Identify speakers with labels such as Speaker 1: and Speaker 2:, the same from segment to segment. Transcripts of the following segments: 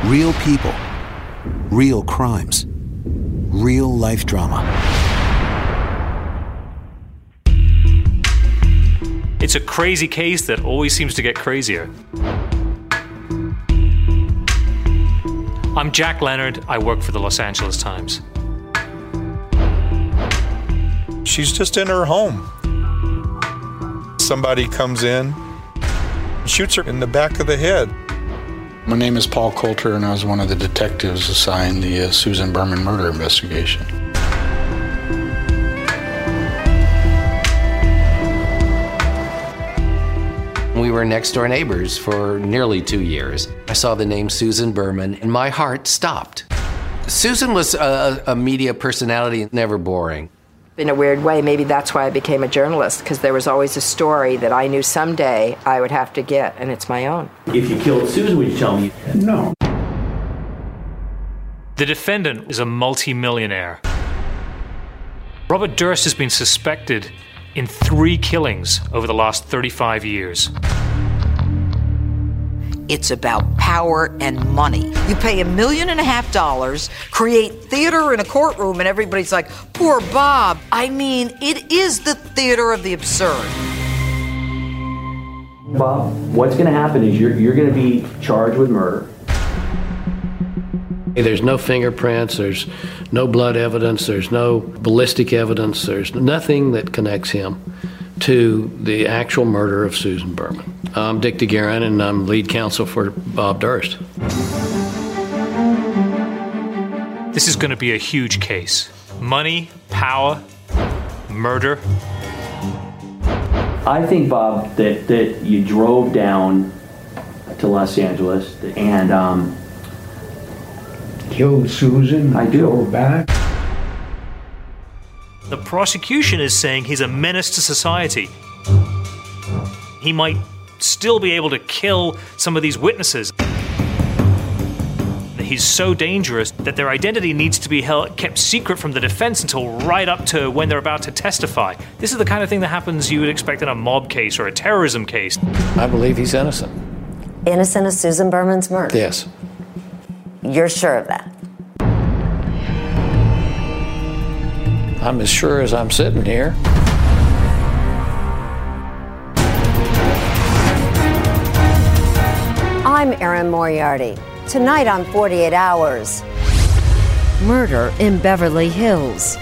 Speaker 1: Real people, real crimes, real life drama.
Speaker 2: It's a crazy case that always seems to get crazier. I'm Jack Leonard. I work for the Los Angeles Times.
Speaker 3: She's just in her home. Somebody comes in, shoots her in the back of the head.
Speaker 4: My name is Paul Coulter, and I was one of the detectives assigned the Susan Berman murder investigation.
Speaker 5: We were next-door neighbors for nearly 2 years. I saw the name Susan Berman, and my heart stopped. Susan was a media personality, never boring.
Speaker 6: In a weird way, maybe that's why I became a journalist, because there was always a story that I knew someday I would have to get, and it's my own.
Speaker 7: If you killed Susan, would you tell me?
Speaker 4: No.
Speaker 2: The defendant is a multi-millionaire. Robert Durst has been suspected in 3 killings over the last 35 years.
Speaker 8: It's about power and money. You pay $1.5 million, create theater in a courtroom, and everybody's like, poor Bob. I mean, it is the theater of the absurd.
Speaker 7: Bob, what's going to happen is you're going to be charged with murder.
Speaker 9: There's no fingerprints, there's no blood evidence, there's no ballistic evidence, there's nothing that connects him to the actual murder of Susan Berman. I'm Dick DeGuerin, and I'm lead counsel for Bob Durst.
Speaker 2: This is going to be a huge case. Money, power, murder.
Speaker 7: I think, Bob, that you drove down to Los Angeles and
Speaker 10: killed Susan.
Speaker 7: I do.
Speaker 10: Drove back.
Speaker 2: The prosecution is saying he's a menace to society. He might still be able to kill some of these witnesses. He's so dangerous that their identity needs to be kept secret from the defense until right up to when they're about to testify. This is the kind of thing that happens you would expect in a mob case or a terrorism case.
Speaker 9: I believe he's innocent.
Speaker 11: Innocent of Susan Berman's murder?
Speaker 9: Yes.
Speaker 11: You're sure of that?
Speaker 9: I'm as sure as I'm sitting here.
Speaker 11: I'm Erin Moriarty. Tonight on 48 Hours, murder in Beverly Hills.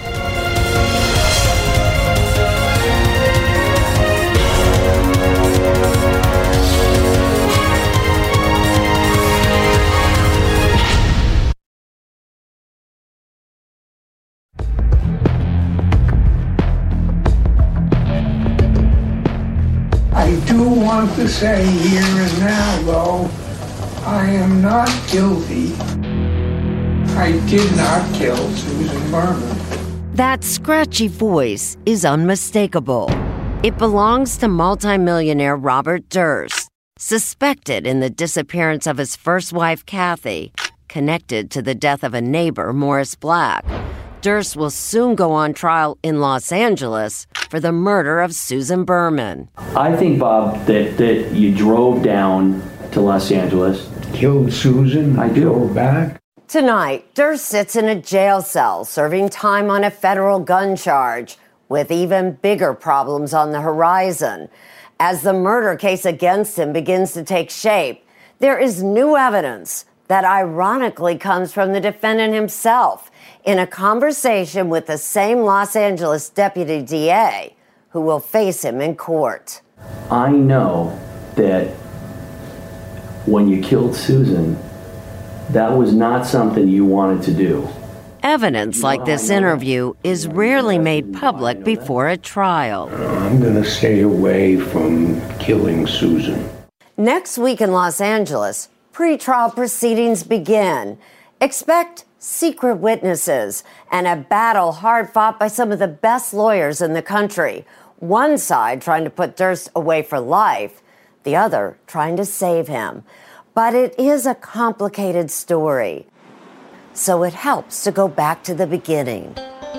Speaker 10: I do want to say here and now, though, I am not guilty. I did not kill Susan Berman.
Speaker 11: That scratchy voice is unmistakable. It belongs to multimillionaire Robert Durst, suspected in the disappearance of his first wife, Kathy, connected to the death of a neighbor, Morris Black. Durst will soon go on trial in Los Angeles for the murder of Susan Berman.
Speaker 7: I think, Bob, that you drove down to Los Angeles.
Speaker 10: Killed Susan.
Speaker 7: I do.
Speaker 10: Drove back.
Speaker 11: Tonight, Durst sits in a jail cell serving time on a federal gun charge with even bigger problems on the horizon. As the murder case against him begins to take shape, there is new evidence that ironically comes from the defendant himself in a conversation with the same Los Angeles deputy DA who will face him in court.
Speaker 7: I know that when you killed Susan, that was not something you wanted to do.
Speaker 11: Evidence like this interview is rarely made public before a trial.
Speaker 10: I'm going to stay away from killing Susan.
Speaker 11: Next week in Los Angeles, pre-trial proceedings begin. Expect secret witnesses and a battle hard fought by some of the best lawyers in the country. One side trying to put Durst away for life, the other trying to save him. But it is a complicated story, so it helps to go back to the beginning.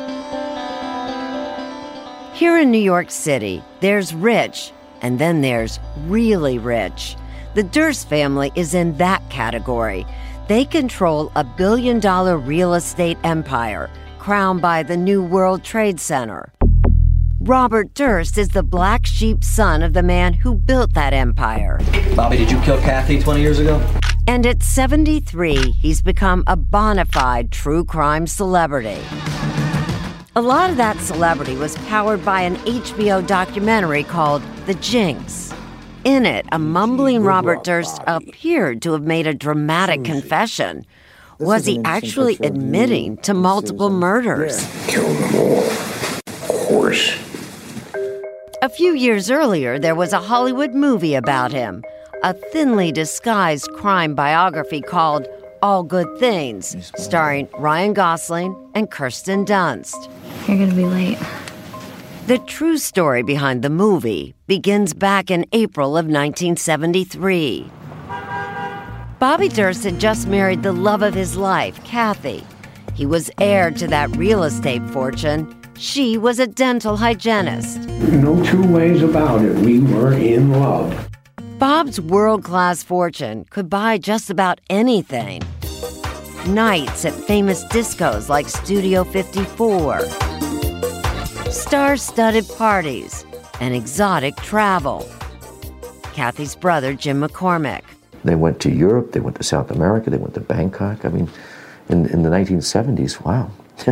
Speaker 11: Here in New York City, there's rich, and then there's really rich. The Durst family is in that category. They control a billion-dollar real estate empire crowned by the New World Trade Center. Robert Durst is the black sheep son of the man who built that empire.
Speaker 12: Bobby, did you kill Kathy 20 years ago?
Speaker 11: And at 73, he's become a bona fide true crime celebrity. A lot of that celebrity was powered by an HBO documentary called The Jinx. In it, a mumbling Robert Durst appeared to have made a dramatic confession. Was he actually admitting to multiple murders?
Speaker 10: Killed them all, of course.
Speaker 11: A few years earlier, there was a Hollywood movie about him, a thinly disguised crime biography called All Good Things, starring Ryan Gosling and Kirsten Dunst.
Speaker 13: You're gonna be late.
Speaker 11: The true story behind the movie begins back in April of 1973. Bobby Durst had just married the love of his life, Kathy. He was heir to that real estate fortune. She was a dental hygienist.
Speaker 10: No two ways about it. We were in love.
Speaker 11: Bob's world-class fortune could buy just about anything. Nights at famous discos like Studio 54, star-studded parties, and exotic travel. Kathy's brother, Jim McCormick.
Speaker 14: They went to Europe, they went to South America, they went to Bangkok. I mean, in the 1970s, wow.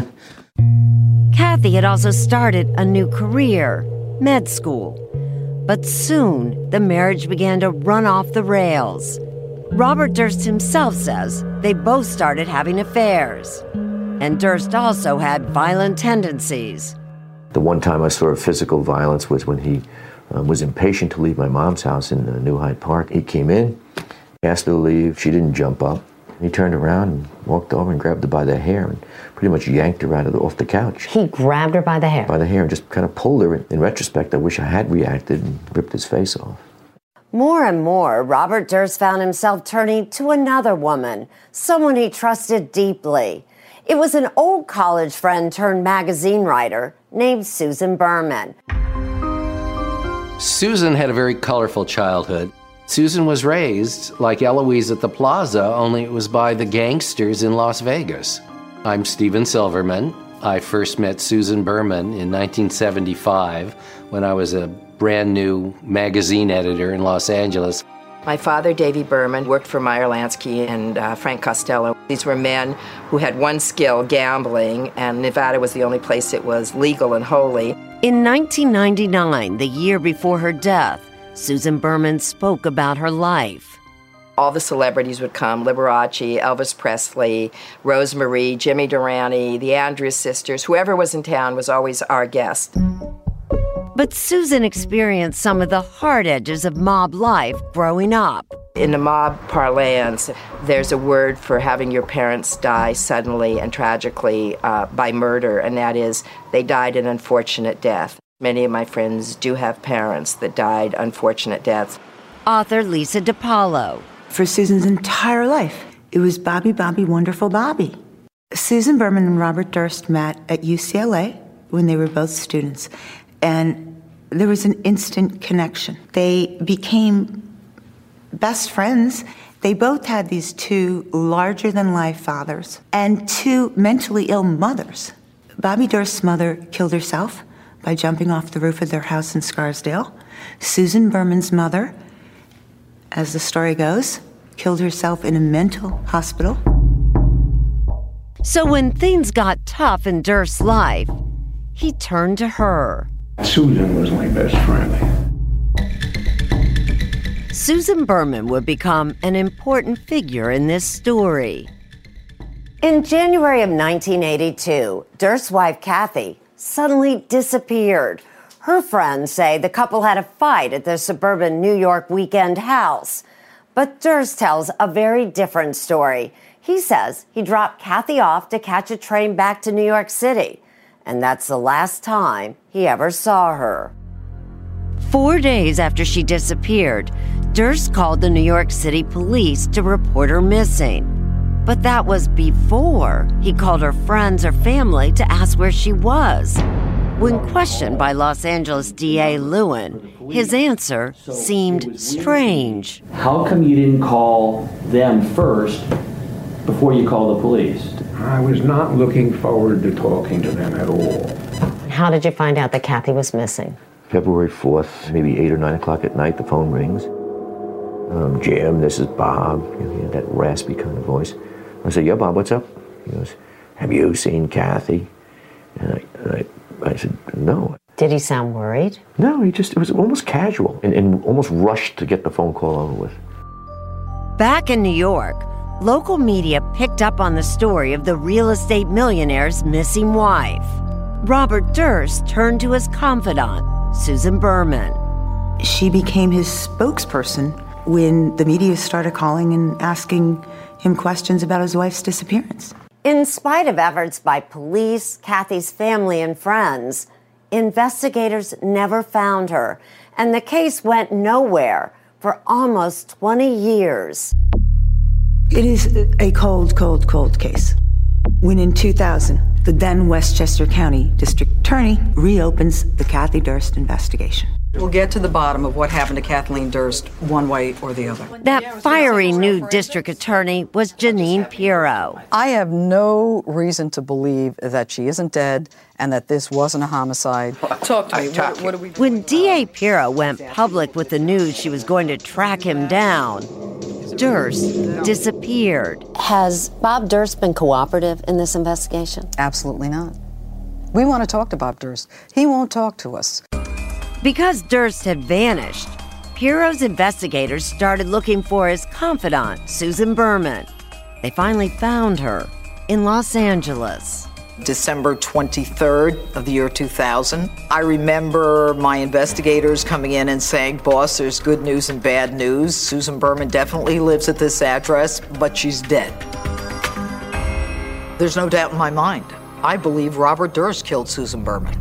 Speaker 11: Kathy had also started a new career, med school. But soon, the marriage began to run off the rails. Robert Durst himself says they both started having affairs. And Durst also had violent tendencies.
Speaker 14: The one time I saw physical violence was when he was impatient to leave my mom's house in New Hyde Park. He came in, asked her to leave. She didn't jump up. He turned around and walked over and grabbed her by the hair and pretty much yanked her off the couch.
Speaker 11: He grabbed her by the hair?
Speaker 14: By the hair and just kind of pulled her. In retrospect, I wish I had reacted and ripped his face off.
Speaker 11: More and more, Robert Durst found himself turning to another woman, someone he trusted deeply. It was an old college friend turned magazine writer named Susan Berman.
Speaker 5: Susan had a very colorful childhood. Susan was raised like Eloise at the Plaza, only it was by the gangsters in Las Vegas. I'm Steven Silverman. I first met Susan Berman in 1975 when I was a brand new magazine editor in Los Angeles.
Speaker 6: My father, Davy Berman, worked for Meyer Lansky and Frank Costello. These were men who had one skill, gambling, and Nevada was the only place it was legal and holy.
Speaker 11: In 1999, the year before her death, Susan Berman spoke about her life.
Speaker 6: All the celebrities would come, Liberace, Elvis Presley, Rose Marie, Jimmy Durante, the Andrews sisters. Whoever was in town was always our guest.
Speaker 11: But Susan experienced some of the hard edges of mob life growing up.
Speaker 6: In the mob parlance, there's a word for having your parents die suddenly and tragically by murder, and that is they died an unfortunate death. Many of my friends do have parents that died unfortunate deaths.
Speaker 11: Author Lisa DiPaolo.
Speaker 15: For Susan's entire life, it was Bobby, Bobby, wonderful Bobby. Susan Berman and Robert Durst met at UCLA when they were both students, and there was an instant connection. They became best friends. They both had these two larger-than-life fathers and two mentally ill mothers. Bobby Durst's mother killed herself by jumping off the roof of their house in Scarsdale. Susan Berman's mother, as the story goes, killed herself in a mental hospital.
Speaker 11: So when things got tough in Durst's life, he turned to her.
Speaker 10: Susan was my best friend.
Speaker 11: Susan Berman would become an important figure in this story. In January of 1982, Durst's wife, Kathy, suddenly disappeared. Her friends say the couple had a fight at their suburban New York weekend house. But Durst tells a very different story. He says he dropped Kathy off to catch a train back to New York City. And that's the last time he ever saw her. 4 days after she disappeared, Durst called the New York City police to report her missing. But that was before he called her friends or family to ask where she was. When questioned by Los Angeles DA Lewin, his answer seemed strange.
Speaker 7: How come you didn't call them first before you called the police?
Speaker 10: I was not looking forward to talking to them at all.
Speaker 11: How did you find out that Kathy was missing?
Speaker 14: February 4th, maybe 8 or 9 o'clock at night, the phone rings. Jim, this is Bob. You know, he had that raspy kind of voice. I said, yeah, Bob, what's up? He goes, have you seen Kathy? And I said, no.
Speaker 11: Did he sound worried?
Speaker 14: No, it was almost casual and almost rushed to get the phone call over with.
Speaker 11: Back in New York, local media picked up on the story of the real estate millionaire's missing wife. Robert Durst turned to his confidant, Susan Berman.
Speaker 15: She became his spokesperson when the media started calling and asking him questions about his wife's disappearance.
Speaker 11: In spite of efforts by police, Kathy's family, and friends, investigators never found her, and the case went nowhere for almost 20 years.
Speaker 15: It is a cold, cold, cold case. When in 2000, the then Westchester County District Attorney reopens the Kathy Durst investigation.
Speaker 8: We'll get to the bottom of what happened to Kathleen Durst one way or the other.
Speaker 11: That fiery new district attorney was Jeanine Pirro.
Speaker 8: I have no reason to believe that she isn't dead and that this wasn't a homicide. Talk to me. What do we do?
Speaker 11: When D.A. Pirro went public with the news she was going to track him down, Durst disappeared. Has Bob Durst been cooperative in this investigation?
Speaker 8: Absolutely not. We want to talk to Bob Durst. He won't talk to us.
Speaker 11: Because Durst had vanished, Pirro's investigators started looking for his confidant, Susan Berman. They finally found her in Los Angeles.
Speaker 8: December 23rd of the year 2000. I remember my investigators coming in and saying, boss, there's good news and bad news. Susan Berman definitely lives at this address, but she's dead. There's no doubt in my mind. I believe Robert Durst killed Susan Berman.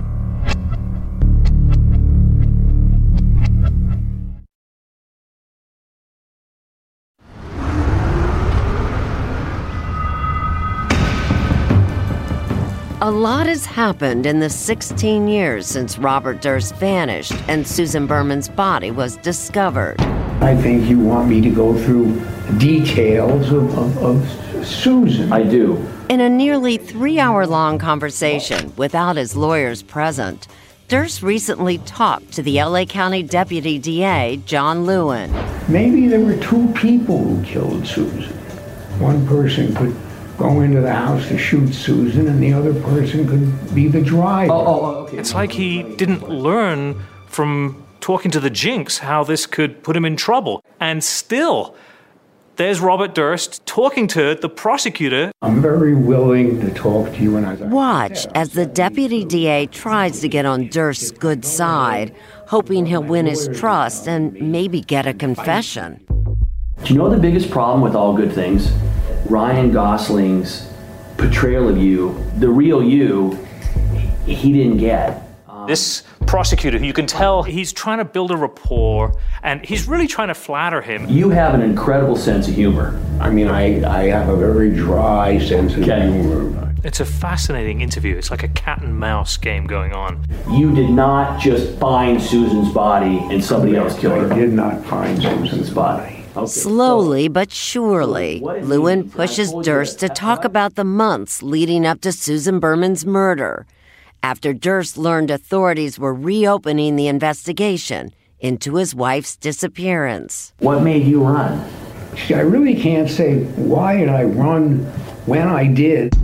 Speaker 11: A lot has happened in the 16 years since Robert Durst vanished and Susan Berman's body was discovered.
Speaker 10: I think you want me to go through details of Susan.
Speaker 7: I do.
Speaker 11: In a nearly 3-hour-long conversation without his lawyers present, Durst recently talked to the LA County Deputy DA, John Lewin.
Speaker 10: Maybe there were two people who killed Susan. One person could go into the house to shoot Susan, and the other person could be the driver.
Speaker 7: Okay.
Speaker 2: It's like he didn't learn from talking to the Jinx how this could put him in trouble. And still, there's Robert Durst talking to the prosecutor.
Speaker 10: I'm very willing to talk to you. And
Speaker 11: watch as the deputy DA tries to get on Durst's good side, hoping he'll win his trust and maybe get a confession.
Speaker 7: Do you know the biggest problem with All Good Things? Ryan Gosling's portrayal of you, the real you, he didn't get.
Speaker 2: This prosecutor, who you can tell he's trying to build a rapport, and he's really trying to flatter him.
Speaker 7: You have an incredible sense of humor.
Speaker 10: I mean, I have a very dry sense of humor.
Speaker 2: It's a fascinating interview. It's like a cat and mouse game going on.
Speaker 7: You did not just find Susan's body and somebody else killed her.
Speaker 10: I did not find Susan's body.
Speaker 7: Okay,
Speaker 11: slowly but surely, Lewin pushes Durst to talk about the months leading up to Susan Berman's murder, after Durst learned authorities were reopening the investigation into his wife's disappearance.
Speaker 7: What made you run?
Speaker 10: See, I really can't say why did I run when I did.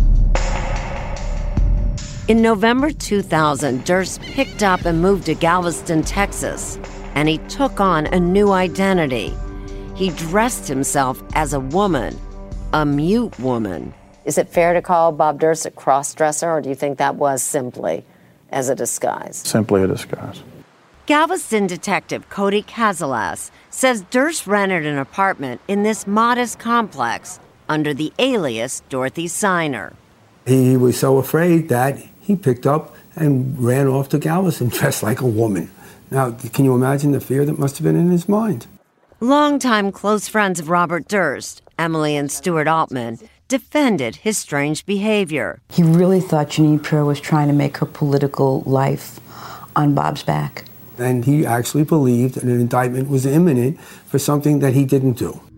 Speaker 11: In November 2000, Durst picked up and moved to Galveston, Texas, and he took on a new identity. He dressed himself as a woman, a mute woman. Is it fair to call Bob Durst a cross-dresser, or do you think that was simply as a disguise?
Speaker 4: Simply a disguise.
Speaker 11: Galveston detective Cody Cazalas says Durst rented an apartment in this modest complex under the alias Dorothy Signer.
Speaker 13: He was so afraid that he picked up and ran off to Galveston dressed like a woman. Now, can you imagine the fear that must have been in his mind?
Speaker 11: Longtime close friends of Robert Durst, Emily and Stuart Altman, defended his strange behavior.
Speaker 15: He really thought Jeanine Pirro was trying to make her political life on Bob's back.
Speaker 13: And he actually believed that an indictment was imminent for something that he didn't do.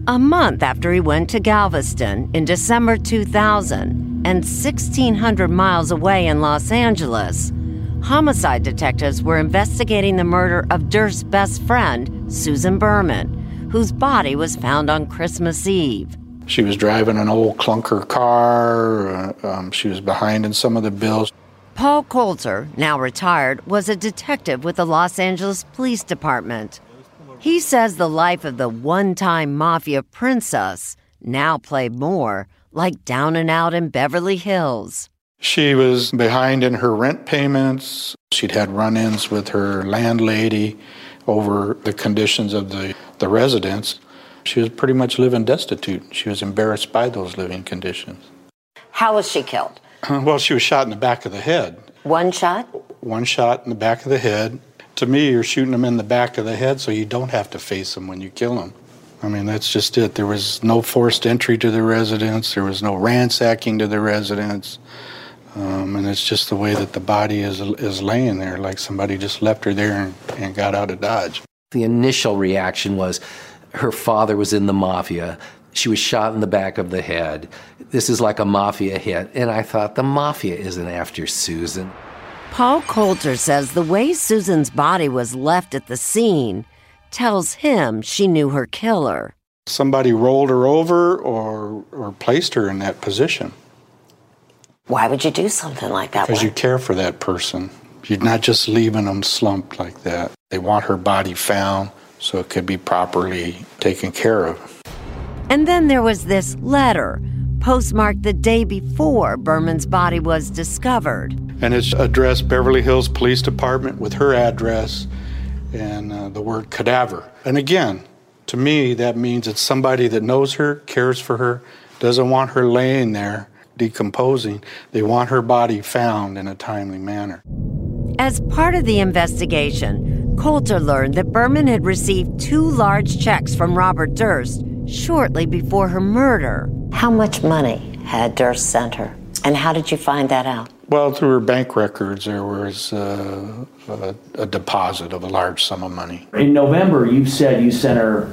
Speaker 11: A month after he went to Galveston in December 2000 and 1,600 miles away in Los Angeles, homicide detectives were investigating the murder of Durst's best friend, Susan Berman, whose body was found on Christmas Eve.
Speaker 4: She was driving an old clunker car. She was behind in some of the bills.
Speaker 11: Paul Coulter, now retired, was a detective with the Los Angeles Police Department. He says the life of the one-time mafia princess now played more like Down and Out in Beverly Hills.
Speaker 4: She was behind in her rent payments. She'd had run-ins with her landlady over the conditions of the residence. She was pretty much living destitute. She was embarrassed by those living conditions.
Speaker 11: How was she killed?
Speaker 4: Well, she was shot in the back of the head.
Speaker 11: One shot?
Speaker 4: One shot in the back of the head. To me, you're shooting them in the back of the head so you don't have to face them when you kill them. I mean, that's just it. There was no forced entry to the residence. There was no ransacking to the residence. And it's just the way that the body is laying there, like somebody just left her there and got out of Dodge.
Speaker 5: The initial reaction was her father was in the mafia. She was shot in the back of the head. This is like a mafia hit. And I thought, the mafia isn't after Susan.
Speaker 11: Paul Coulter says the way Susan's body was left at the scene tells him she knew her killer.
Speaker 4: Somebody rolled her over or placed her in that position.
Speaker 11: Why would you do something like that?
Speaker 4: Because you care for that person. You're not just leaving them slumped like that. They want her body found so it could be properly taken care of.
Speaker 11: And then there was this letter, postmarked the day before Berman's body was discovered.
Speaker 4: And it's addressed Beverly Hills Police Department with her address and the word cadaver. And again, to me, that means it's somebody that knows her, cares for her, doesn't want her laying there decomposing. They want her body found in a timely manner.
Speaker 11: As part of the investigation, Coulter learned that Berman had received 2 large checks from Robert Durst shortly before her murder. How much money had Durst sent her? And how did you find that out?
Speaker 4: Well, through her bank records, there was a deposit of a large sum of money.
Speaker 7: In November, you said you sent her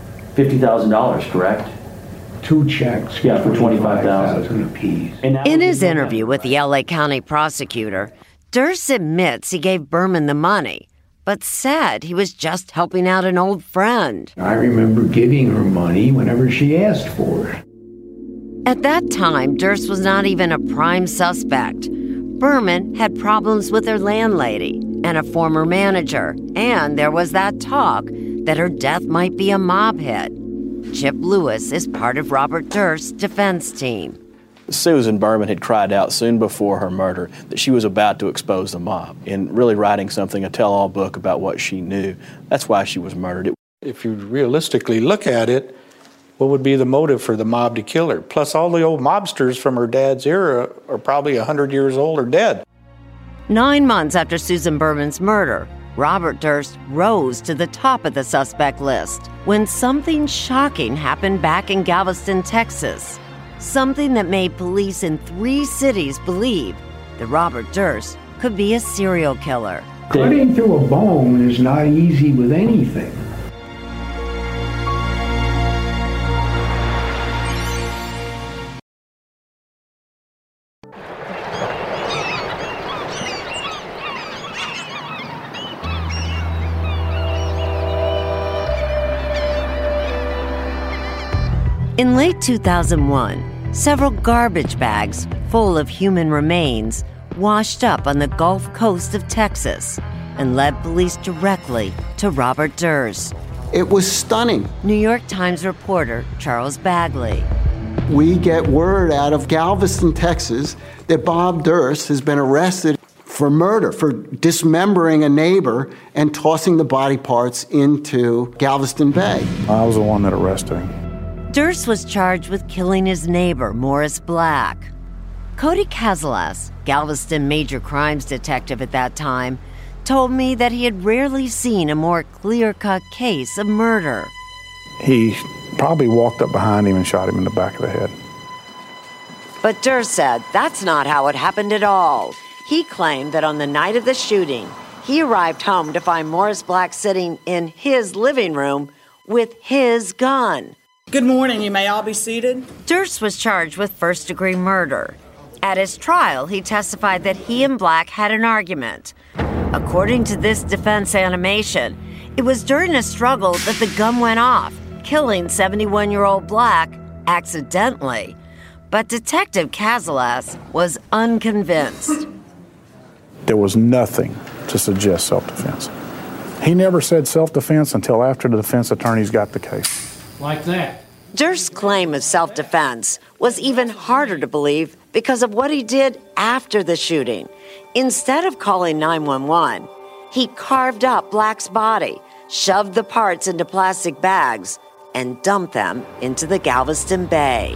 Speaker 7: $50,000, correct?
Speaker 10: 2 checks.
Speaker 7: Yeah, for $25,000
Speaker 10: apiece.
Speaker 11: In his interview with the LA County prosecutor, Durst admits he gave Berman the money, but said he was just helping out an old friend.
Speaker 10: I remember giving her money whenever she asked for it.
Speaker 11: At that time, Durst was not even a prime suspect. Berman had problems with her landlady and a former manager, and there was that talk that her death might be a mob hit. Chip Lewis is part of Robert Durst's defense team.
Speaker 16: Susan Berman had cried out soon before her murder that she was about to expose the mob and really writing something, a tell-all book about what she knew. That's why she was murdered.
Speaker 4: If you realistically look at it, what would be the motive for the mob to kill her? Plus, all the old mobsters from her dad's era are probably 100 years old or dead.
Speaker 11: 9 months after Susan Berman's murder, Robert Durst rose to the top of the suspect list when something shocking happened back in Galveston, Texas. Something that made police in 3 cities believe that Robert Durst could be a serial killer.
Speaker 10: Cutting through a bone is not easy with anything.
Speaker 11: In late 2001, several garbage bags full of human remains washed up on the Gulf Coast of Texas and led police directly to Robert Durst.
Speaker 17: It was stunning.
Speaker 11: New York Times reporter Charles Bagley.
Speaker 17: We get word out of Galveston, Texas, that Bob Durst has been arrested for murder, for dismembering a neighbor and tossing the body parts into Galveston Bay.
Speaker 4: I was the one that arrested him.
Speaker 11: Durst was charged with killing his neighbor, Morris Black. Cody Cazalas, Galveston major crimes detective at that time, told me that he had rarely seen a more clear-cut case of murder.
Speaker 3: He probably walked up behind him and shot him in the back of the head.
Speaker 11: But Durst said that's not how it happened at all. He claimed that on the night of the shooting, he arrived home to find Morris Black sitting in his living room with his gun.
Speaker 18: Good morning. You may all be seated.
Speaker 11: Durst was charged with first-degree murder. At his trial, he testified that he and Black had an argument. According to this defense animation, it was during a struggle that the gun went off, killing 71-year-old Black accidentally. But Detective Cazalas was unconvinced.
Speaker 19: There was nothing to suggest self-defense. He never said self-defense until after the defense attorneys got the case.
Speaker 9: Like that.
Speaker 11: Durst's claim of self-defense was even harder to believe because of what he did after the shooting. Instead of calling 911, he carved up Black's body, shoved the parts into plastic bags, and dumped them into the Galveston Bay.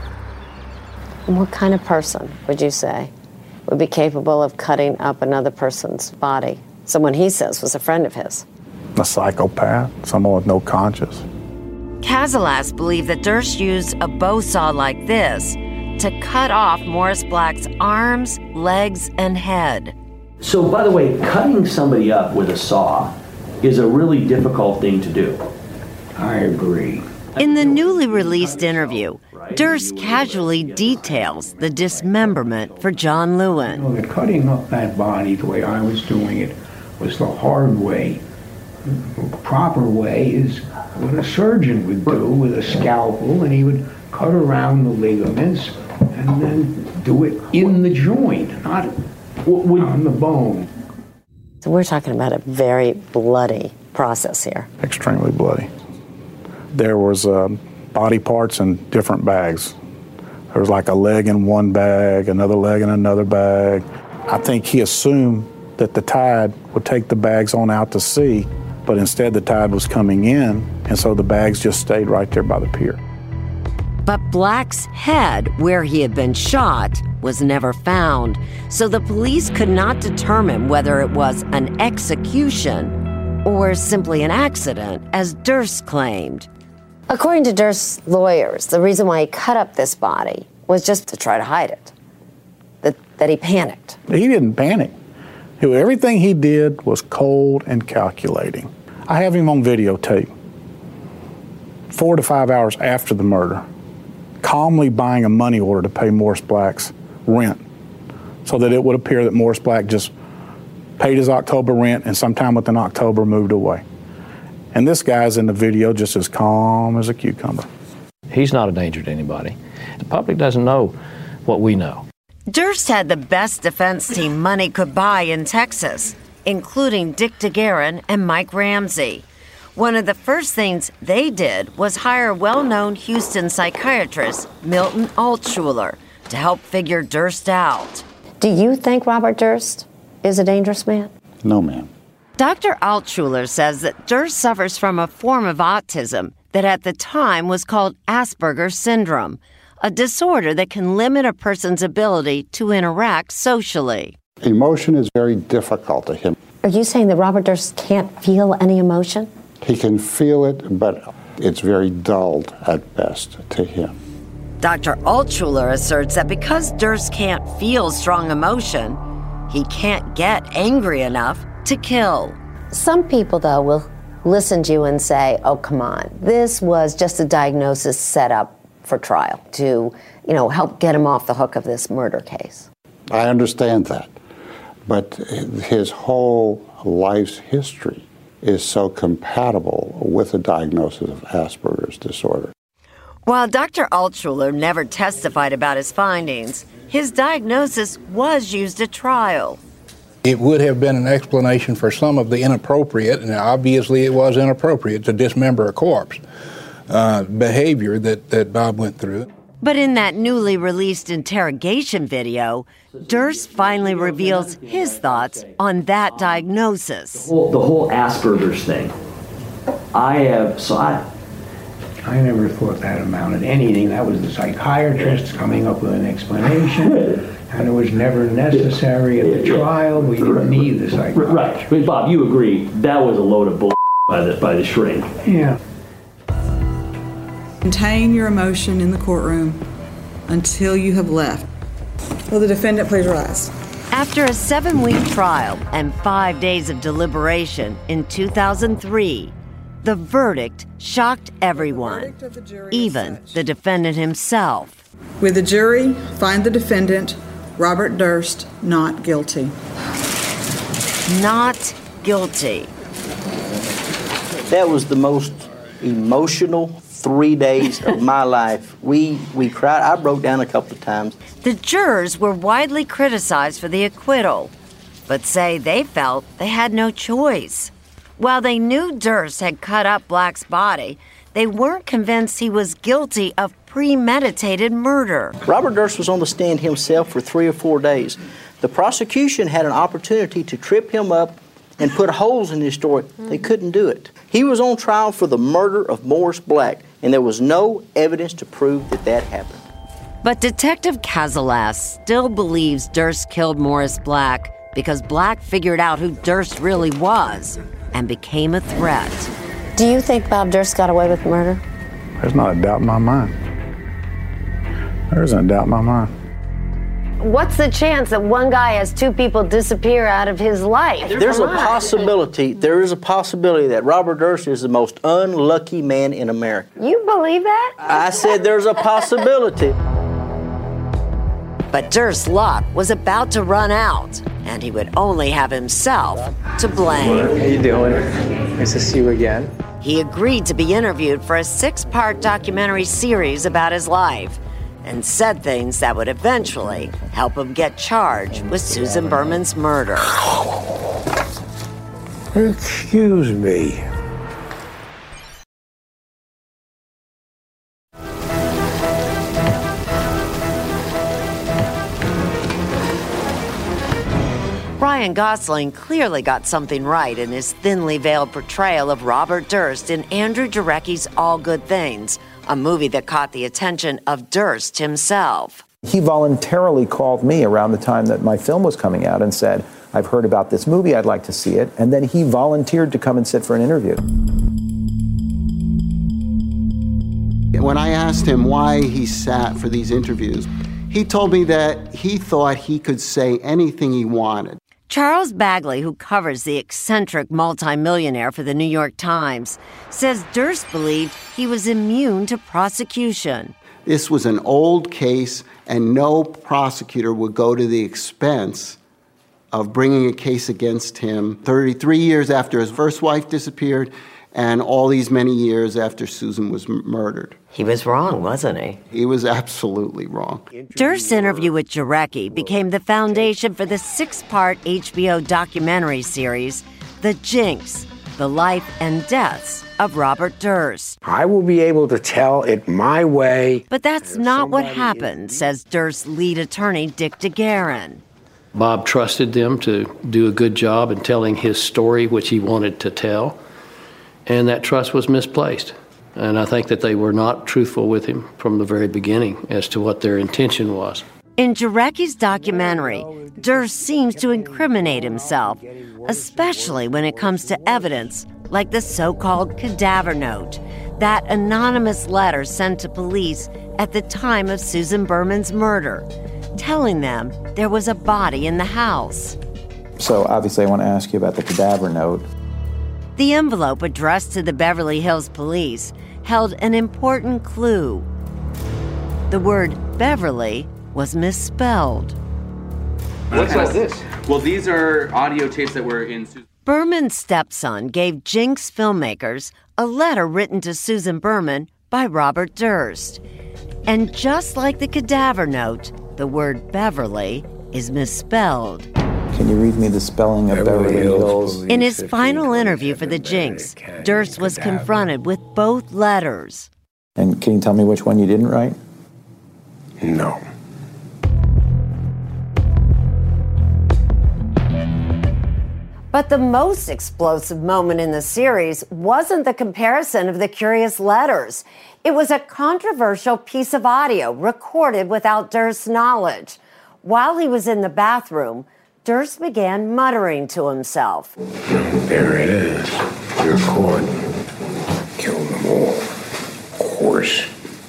Speaker 20: What kind of person, would you say, would be capable of cutting up another person's body? Someone he says was a friend of his.
Speaker 19: A psychopath, someone with no conscience.
Speaker 11: Cazalas believed that Durst used a bow saw like this to cut off Morris Black's arms, legs, and head.
Speaker 7: So, by the way, cutting somebody up with a saw is a really difficult thing to do.
Speaker 9: I agree.
Speaker 11: In the newly released interview, Durst casually details the dismemberment for John Lewin.
Speaker 9: You know, the cutting up that body the way I was doing it was the hard way. The proper way is what a surgeon would do with a scalpel, and he would cut around the ligaments and then do it in the joint, not on the bone.
Speaker 20: So we're talking about a very bloody process here.
Speaker 19: Extremely bloody. There was body parts in different bags. There was like a leg in one bag, another leg in another bag. I think he assumed that the tide would take the bags on out to sea, but instead the tide was coming in, and so the bags just stayed right there by the pier.
Speaker 11: But Black's head, where he had been shot, was never found, so the police could not determine whether it was an execution or simply an accident, as Durst claimed.
Speaker 20: According to Durst's lawyers, the reason why he cut up this body was just to try to hide it, that he panicked.
Speaker 19: He didn't panic. Everything he did was cold and calculating. I have him on videotape, 4 to 5 hours after the murder, calmly buying a money order to pay Morris Black's rent so that it would appear that Morris Black just paid his October rent and sometime within October moved away. And this guy's in the video just as calm as a cucumber.
Speaker 5: He's not a danger to anybody. The public doesn't know what we know.
Speaker 11: Durst had the best defense team money could buy in Texas, including Dick DeGuerin and Mike Ramsey. One of the first things they did was hire well-known Houston psychiatrist Milton Altshuler to help figure Durst out.
Speaker 20: Do you think Robert Durst is a dangerous man?
Speaker 17: No, ma'am.
Speaker 11: Dr. Altshuler says that Durst suffers from a form of autism that at the time was called Asperger's syndrome, a disorder that can limit a person's ability to interact socially.
Speaker 17: Emotion is very difficult to him.
Speaker 20: Are you saying that Robert Durst can't feel any emotion?
Speaker 17: He can feel it, but it's very dulled at best to him.
Speaker 11: Dr. Altshuler asserts that because Durst can't feel strong emotion, he can't get angry enough to kill.
Speaker 20: Some people, though, will listen to you and say, oh, come on, this was just a diagnosis set up for trial to, help get him off the hook of this murder case.
Speaker 17: I understand that. But his whole life's history is so compatible with the diagnosis of Asperger's disorder.
Speaker 11: While Dr. Altshuler never testified about his findings, his diagnosis was used at trial.
Speaker 21: It would have been an explanation for some of the inappropriate, and obviously it was inappropriate to dismember a corpse, behavior that Bob went through.
Speaker 11: But in that newly released interrogation video, Durst finally reveals his thoughts on that diagnosis.
Speaker 7: The whole Asperger's thing.
Speaker 9: I never thought that amounted to anything. That was the psychiatrist coming up with an explanation, and it was never necessary at the trial. We didn't need the psychiatrist.
Speaker 7: Right. But Bob, you agree that was a load of bull by the shrink.
Speaker 9: Yeah.
Speaker 18: Contain your emotion in the courtroom until you have left. Will the defendant please rise?
Speaker 11: After a 7-week trial and 5 days of deliberation in 2003, The verdict shocked everyone, even the defendant himself.
Speaker 18: With the jury, find the defendant, Robert Durst, not guilty.
Speaker 11: Not guilty.
Speaker 1: That was the most emotional 3 days of my life. We cried. I broke down a couple of times.
Speaker 11: The jurors were widely criticized for the acquittal, but say they felt they had no choice. While they knew Durst had cut up Black's body, they weren't convinced he was guilty of premeditated murder.
Speaker 1: Robert Durst was on the stand himself for 3 or 4 days. The prosecution had an opportunity to trip him up and put holes in his story. They couldn't do it. He was on trial for the murder of Morris Black, and there was no evidence to prove that that happened.
Speaker 11: But Detective Cazalas still believes Durst killed Morris Black because Black figured out who Durst really was and became a threat.
Speaker 20: Do you think Bob Durst got away with murder?
Speaker 19: There's not a doubt in my mind. There isn't a doubt in my mind.
Speaker 20: What's the chance that one guy has two people disappear out of his life?
Speaker 1: There's a possibility, there is a possibility that Robert Durst is the most unlucky man in America.
Speaker 20: You believe that?
Speaker 1: I said there's a possibility.
Speaker 11: But Durst's luck was about to run out, and he would only have himself to blame.
Speaker 22: How you doing? Nice to see you again.
Speaker 11: He agreed to be interviewed for a 6-part documentary series about his life, and said things that would eventually help him get charged with Susan Berman's murder.
Speaker 13: Excuse me.
Speaker 11: Ryan Gosling clearly got something right in his thinly veiled portrayal of Robert Durst in Andrew Jarecki's All Good Things, a movie that caught the attention of Durst himself.
Speaker 23: He voluntarily called me around the time that my film was coming out and said, I've heard about this movie, I'd like to see it. And then he volunteered to come and sit for an interview.
Speaker 17: When I asked him why he sat for these interviews, he told me that he thought he could say anything he wanted.
Speaker 11: Charles Bagley, who covers the eccentric multimillionaire for the New York Times, says Durst believed he was immune to prosecution.
Speaker 17: This was an old case, and no prosecutor would go to the expense of bringing a case against him 33 years after his first wife disappeared and all these many years after Susan was murdered.
Speaker 11: He was wrong, wasn't he?
Speaker 17: He was absolutely wrong.
Speaker 11: Durst's interview with Jarecki became the foundation for the 6-part HBO documentary series, The Jinx, The Life and Deaths of Robert Durst.
Speaker 13: I will be able to tell it my way.
Speaker 11: But that's not what happened, says Durst's lead attorney, Dick DeGuerin.
Speaker 9: Bob trusted them to do a good job in telling his story, which he wanted to tell, and that trust was misplaced. And I think that they were not truthful with him from the very beginning as to what their intention was.
Speaker 11: In Jarecki's documentary, Durst seems to incriminate himself, especially when it comes to evidence like the so-called cadaver note, that anonymous letter sent to police at the time of Susan Berman's murder, telling them there was a body in the house.
Speaker 23: So obviously I want to ask you about the cadaver note.
Speaker 11: The envelope addressed to the Beverly Hills Police held an important clue. The word Beverly was misspelled.
Speaker 22: What's all this? Well, these are audio tapes that were in Susan.
Speaker 11: Berman's stepson gave Jinx filmmakers a letter written to Susan Berman by Robert Durst. And just like the cadaver note, the word Beverly is misspelled.
Speaker 23: Can you read me the spelling of Beverly Hills?
Speaker 11: In his final interview for The Jinx, Durst was confronted with both letters.
Speaker 23: And can you tell me which one you didn't write?
Speaker 13: No.
Speaker 11: But the most explosive moment in the series wasn't the comparison of the curious letters. It was a controversial piece of audio recorded without Durst's knowledge. While he was in the bathroom, Durst began muttering to himself.
Speaker 13: There it is. You're caught. Kill them all. Of course.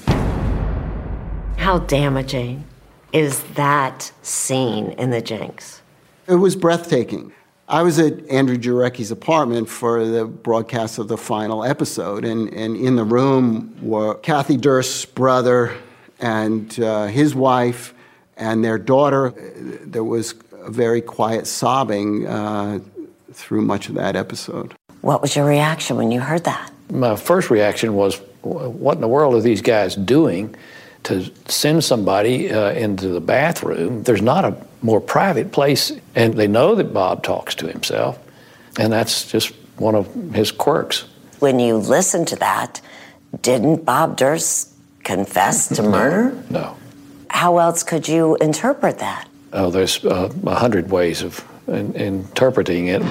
Speaker 11: How damaging is that scene in The Jinx?
Speaker 17: It was breathtaking. I was at Andrew Jarecki's apartment for the broadcast of the final episode, and in the room were Kathy Durst's brother and his wife and their daughter. There was a very quiet sobbing through much of that episode.
Speaker 11: What was your reaction when you heard that?
Speaker 9: My first reaction was, what in the world are these guys doing to send somebody into the bathroom? There's not a more private place, and they know that Bob talks to himself, and that's just one of his quirks.
Speaker 11: When you listen to that, didn't Bob Durst confess to murder?
Speaker 9: No.
Speaker 11: How else could you interpret that?
Speaker 9: Oh, there's 100 ways of interpreting it.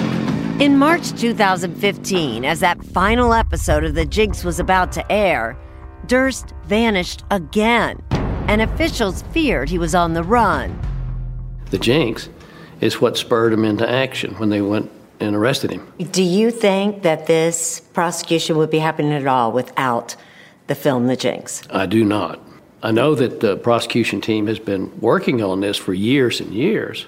Speaker 11: In March 2015, as that final episode of The Jinx was about to air, Durst vanished again, and officials feared he was on the run.
Speaker 9: The Jinx is what spurred him into action when they went and arrested him.
Speaker 20: Do you think that this prosecution would be happening at all without the film The Jinx?
Speaker 9: I do not. I know that the prosecution team has been working on this for years and years,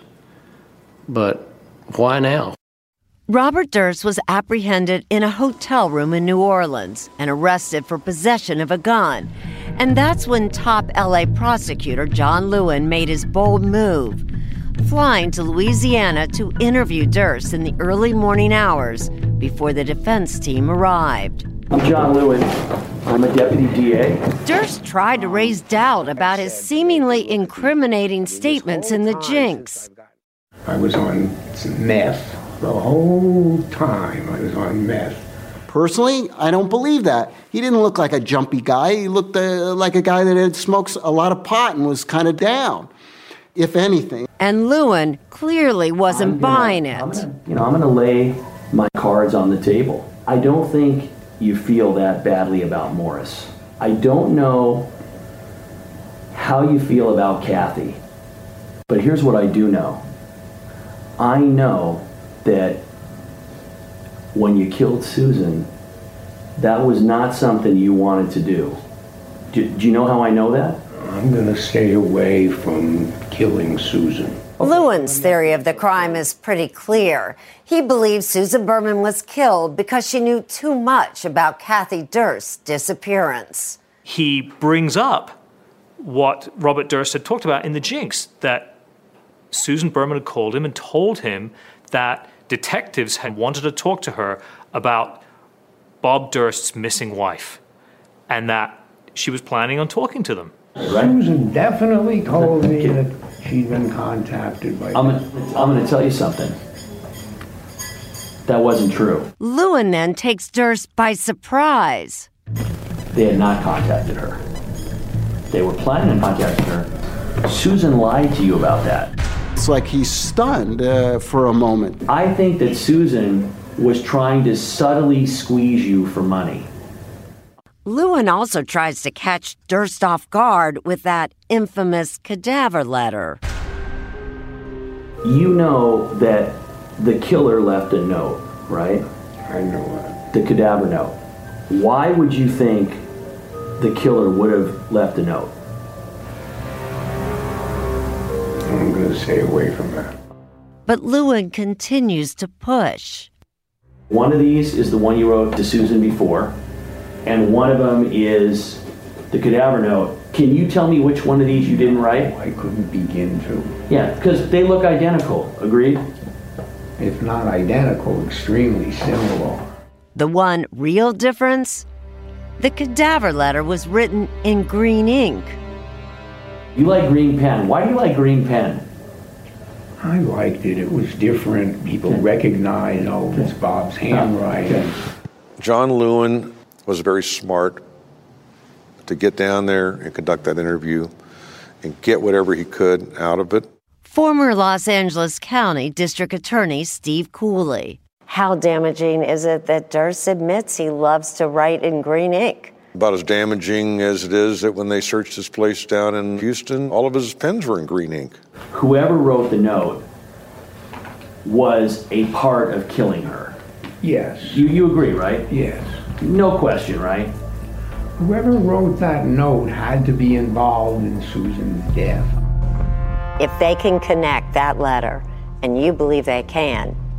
Speaker 9: but why now?
Speaker 11: Robert Durst was apprehended in a hotel room in New Orleans and arrested for possession of a gun. And that's when top LA prosecutor John Lewin made his bold move, flying to Louisiana to interview Durst in the early morning hours before the defense team arrived.
Speaker 7: I'm John Lewin. I'm a deputy DA.
Speaker 11: Durst tried to raise doubt about his seemingly incriminating statements in The Jinx.
Speaker 10: I was on meth. The whole time I was on meth.
Speaker 17: Personally, I don't believe that. He didn't look like a jumpy guy. He looked like a guy that had smoked a lot of pot and was kind of down, if anything.
Speaker 11: And Lewin clearly wasn't buying it.
Speaker 7: I'm going to lay my cards on the table. I don't think you feel that badly about Morris. I don't know how you feel about Kathy, but here's what I do know. I know that when you killed Susan, that was not something you wanted to do. Do you know how I know that?
Speaker 10: I'm going to stay away from killing Susan.
Speaker 11: Lewin's theory of the crime is pretty clear. He believes Susan Berman was killed because she knew too much about Kathy Durst's disappearance.
Speaker 2: He brings up what Robert Durst had talked about in The Jinx, that Susan Berman had called him and told him that detectives had wanted to talk to her about Bob Durst's missing wife, and that she was planning on talking to them.
Speaker 10: Susan definitely told me that she'd been contacted by...
Speaker 7: I'm going to tell you something. That wasn't true.
Speaker 11: Lewin then takes Durst by surprise.
Speaker 7: They had not contacted her. They were planning on contacting her. Susan lied to you about that.
Speaker 17: It's like he's stunned for a moment.
Speaker 7: I think that Susan was trying to subtly squeeze you for money.
Speaker 11: Lewin also tries to catch Durst off guard with that infamous cadaver letter.
Speaker 7: You know that the killer left a note, right?
Speaker 10: I know that.
Speaker 7: The cadaver note. Why would you think the killer would have left a note?
Speaker 10: I'm going to stay away from that.
Speaker 11: But Lewin continues to push.
Speaker 7: One of these is the one you wrote to Susan before, and one of them is the cadaver note. Can you tell me which one of these you didn't write?
Speaker 10: I couldn't begin to.
Speaker 7: Yeah, because they look identical. Agreed?
Speaker 10: If not identical, extremely similar.
Speaker 11: The one real difference? The cadaver letter was written in green ink.
Speaker 7: You like green pen. Why do you like green pen?
Speaker 10: I liked it. It was different. People recognized, oh, it's Bob's handwriting.
Speaker 3: John Lewin was very smart to get down there and conduct that interview and get whatever he could out of it.
Speaker 11: Former Los Angeles County District Attorney Steve Cooley.
Speaker 20: How damaging is it that Durst admits he loves to write in green ink?
Speaker 3: About as damaging as it is that when they searched his place down in Houston, all of his pens were in green ink.
Speaker 7: Whoever wrote the note was a part of killing her.
Speaker 10: Yes.
Speaker 7: You agree, right?
Speaker 10: Yes.
Speaker 7: No question, right?
Speaker 10: Whoever wrote that note had to be involved in Susan's death.
Speaker 20: If they can connect that letter, and you believe they can,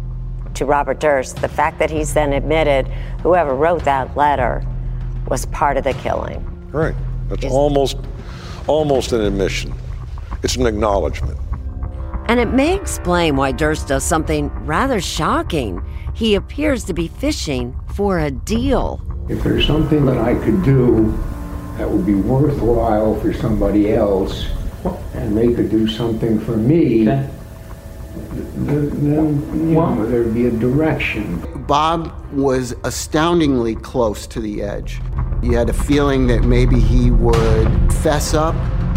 Speaker 11: to Robert Durst, the fact that he's then admitted whoever wrote that letter was part of the killing.
Speaker 3: Right. That's almost an admission. It's an acknowledgement.
Speaker 11: And it may explain why Durst does something rather shocking. He appears to be fishing for a deal.
Speaker 6: If there's something that I could do that would be worthwhile for somebody else, and they could do something for me, then there'd be a direction.
Speaker 17: Bob was astoundingly close to the edge. You had a feeling that maybe he would fess up.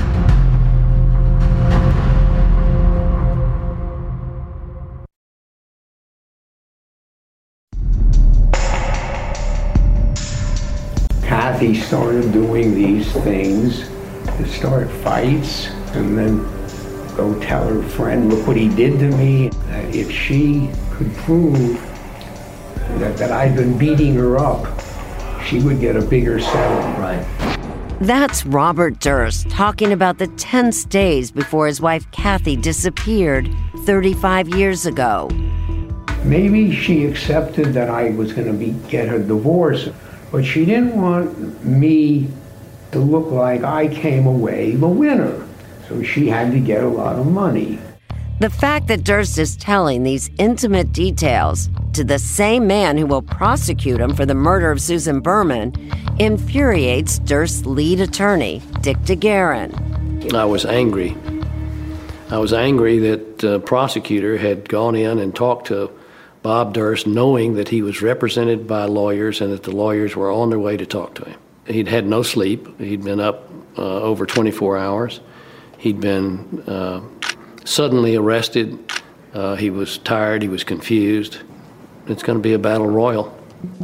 Speaker 6: Kathy started doing these things to start fights and then go tell her friend, look what he did to me. If she could prove that I'd been beating her up, she would get a bigger settlement.
Speaker 7: Right.
Speaker 11: That's Robert Durst talking about the tense days before his wife Kathy disappeared 35 years ago.
Speaker 6: Maybe she accepted that I was going to get her divorce, but she didn't want me to look like I came away the winner. So she had to get a lot of money.
Speaker 11: The fact that Durst is telling these intimate details to the same man who will prosecute him for the murder of Susan Berman infuriates Durst's lead attorney, Dick DeGuerin.
Speaker 9: I was angry. I was angry that the prosecutor had gone in and talked to Bob Durst, knowing that he was represented by lawyers and that the lawyers were on their way to talk to him. He'd had no sleep. He'd been up over 24 hours. He'd been suddenly arrested. He was tired. He was confused. It's going to be a battle royal.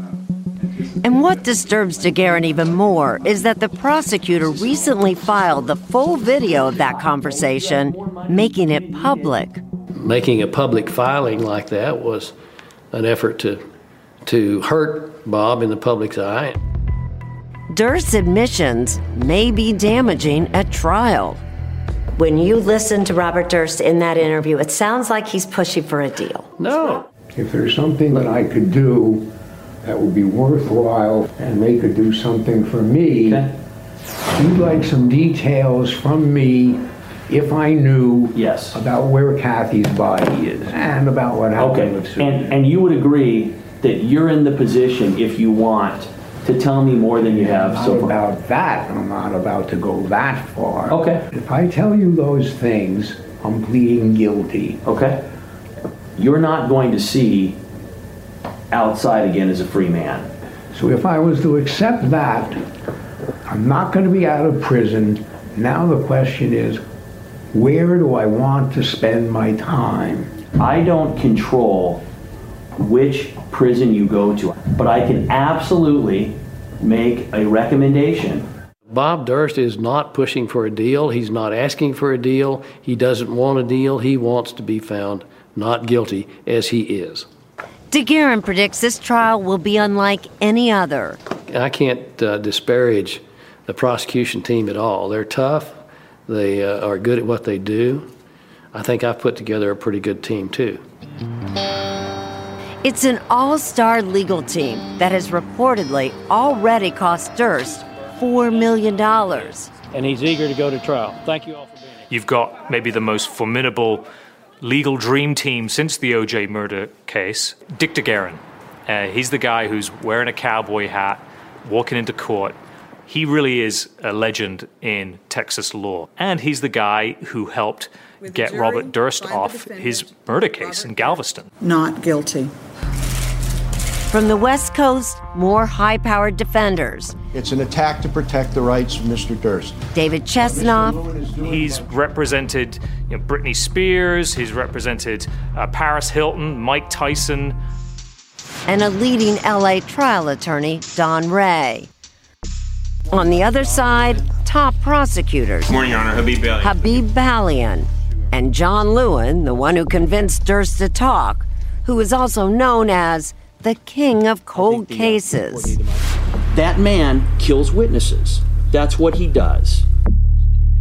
Speaker 11: And what disturbs DeGuerin even more is that the prosecutor recently filed the full video of that conversation, making it public.
Speaker 9: Making a public filing like that was an effort to hurt Bob in the public's eye.
Speaker 11: Durst's admissions may be damaging at trial.
Speaker 20: When you listen to Robert Durst in that interview, it sounds like he's pushing for a deal.
Speaker 9: No.
Speaker 6: If there's something that I could do that would be worthwhile and they could do something for me, you'd like some details from me if I knew about where Kathy's body is and about what happened with Susan.
Speaker 7: And you would agree that you're in the position, if you want, to tell me more than you have so far?
Speaker 6: About that, I'm not about to go that far.
Speaker 7: Okay.
Speaker 6: If I tell you those things, I'm pleading guilty.
Speaker 7: Okay. You're not going to see outside again as a free man.
Speaker 6: So if I was to accept that, I'm not going to be out of prison. Now the question is, where do I want to spend my time?
Speaker 7: I don't control which prison you go to, but I can absolutely make a recommendation.
Speaker 9: Bob Durst is not pushing for a deal. He's not asking for a deal. He doesn't want a deal. He wants to be found not guilty, as he is.
Speaker 11: DeGuerin predicts this trial will be unlike any other.
Speaker 9: I can't disparage the prosecution team at all. They're tough. They are good at what they do. I think I've put together a pretty good team, too.
Speaker 11: It's an all-star legal team that has reportedly already cost Durst $4 million.
Speaker 9: And he's eager to go to trial. Thank you all for being here.
Speaker 2: You've got maybe the most formidable legal dream team since the O.J. murder case, Dick DeGuerin. He's the guy who's wearing a cowboy hat, walking into court. He really is a legend in Texas law. And he's the guy who helped get Robert Durst off his murder case in Galveston.
Speaker 18: Not guilty.
Speaker 11: From the West Coast, more high-powered defenders.
Speaker 12: It's an attack to protect the rights of Mr. Durst.
Speaker 11: David Chesnoff.
Speaker 2: He's represented Britney Spears. He's represented Paris Hilton, Mike Tyson.
Speaker 11: And a leading L.A. trial attorney, Don Ray. On the other side, top prosecutors.
Speaker 14: Good morning, Your Honor. Habib Balian.
Speaker 11: Habib Balian. And John Lewin, the one who convinced Durst to talk, who is also known as the king of cold cases.
Speaker 7: That man kills witnesses. That's what he does.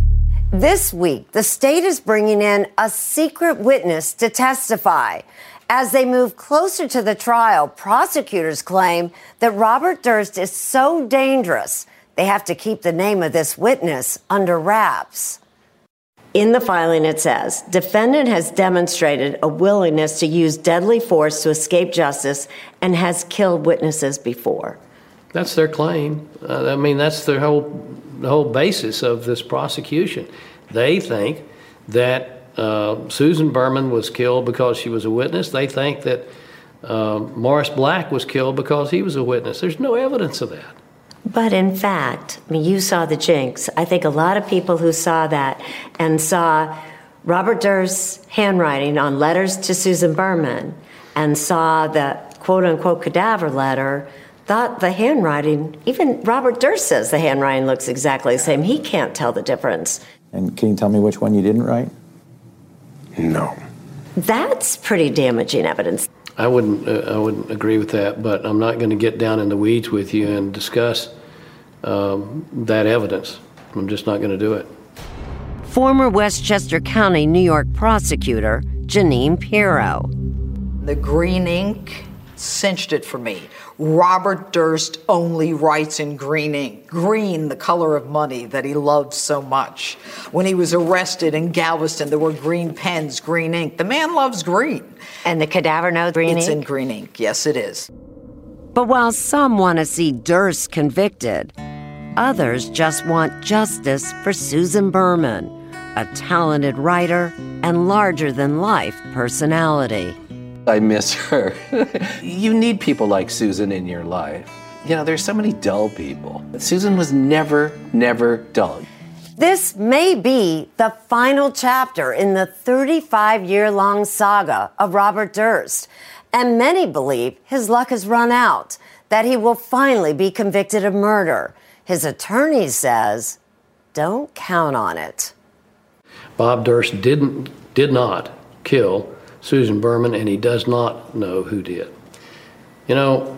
Speaker 11: This week, the state is bringing in a secret witness to testify. As they move closer to the trial, prosecutors claim that Robert Durst is so dangerous, they have to keep the name of this witness under wraps. In the filing, it says, defendant has demonstrated a willingness to use deadly force to escape justice and has killed witnesses before.
Speaker 9: That's their claim. I mean, that's the whole basis of this prosecution. They think that Susan Berman was killed because she was a witness. They think that Morris Black was killed because he was a witness. There's no evidence of that.
Speaker 11: But in fact, I mean, you saw the Jinx. I think a lot of people who saw that and saw Robert Durst's handwriting on letters to Susan Berman and saw the quote-unquote cadaver letter thought the handwriting, even Robert Durst says the handwriting looks exactly the same. He can't tell the difference.
Speaker 23: And can you tell me which one you didn't write?
Speaker 3: No.
Speaker 11: That's pretty damaging evidence.
Speaker 9: I wouldn't agree with that, but I'm not going to get down in the weeds with you and discuss that evidence. I'm just not going to do it.
Speaker 11: Former Westchester County, New York prosecutor Janine Pirro.
Speaker 8: The green ink cinched it for me. Robert Durst only writes in green ink. Green, the color of money that he loved so much. When he was arrested in Galveston, there were green pens, green ink. The man loves green.
Speaker 11: And the cadaver note, green ink?
Speaker 8: It's in green ink. Yes, it is.
Speaker 11: But while some want to see Durst convicted, others just want justice for Susan Berman, a talented writer and larger-than-life personality.
Speaker 5: I miss her. You need people like Susan in your life. You know, there's so many dull people. Susan was never dull.
Speaker 11: This may be the final chapter in the 35-year-long saga of Robert Durst, and many believe his luck has run out, that he will finally be convicted of murder. His attorney says, don't count on it.
Speaker 9: Bob Durst did not kill Susan Berman, and he does not know who did. You know,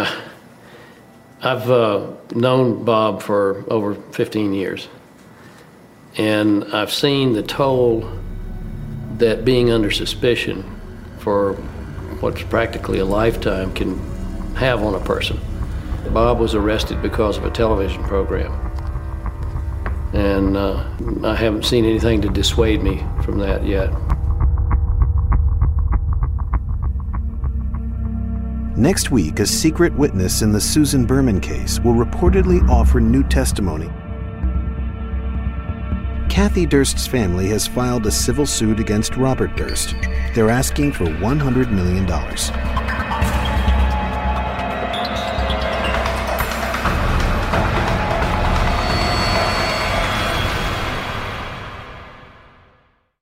Speaker 9: I've known Bob for over 15 years, and I've seen the toll that being under suspicion for what's practically a lifetime can have on a person. Bob was arrested because of a television program, and I haven't seen anything to dissuade me from that yet.
Speaker 14: Next week, a secret witness in the Susan Berman case will reportedly offer new testimony. Kathy Durst's family has filed a civil suit against Robert Durst. They're asking for $100 million.